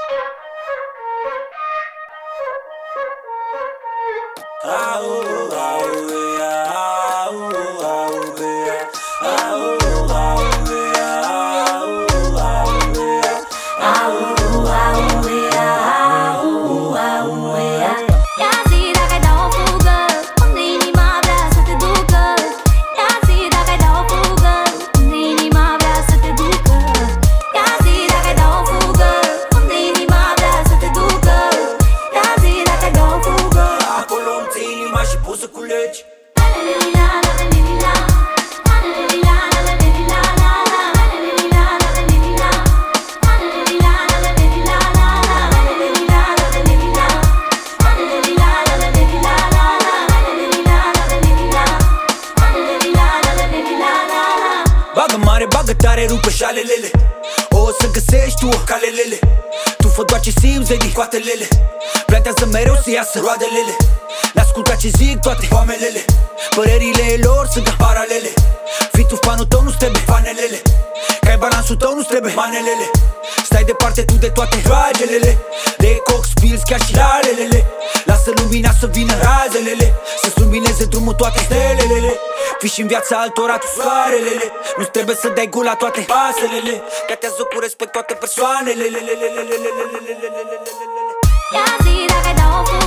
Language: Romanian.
Bagă mare, bagă tare, rupe șalelele. O să găsești tu calelele. Tu fă doar ce simți, Zedi, coatelele. Plantează mereu să iasă roadele. Le-asculta ce zic toate oamenele. Părerile lor sunt ca paralele. Fii tu fanul tău, nu-ți trebuie fanelele. Că ai balansul tău, nu-ți trebuie manelele. Stai departe tu de toate ragelele. De coc, spilzi, chiar și lalelele. Lasă lumina să vină razelele. Să-ți lumineze drumul toate stelele. Fii și în viața altora tu soarelele. Nu-ți trebuie să dai gula toate paselele. Tratează cu respect toate persoanele. Ia zi dacă dau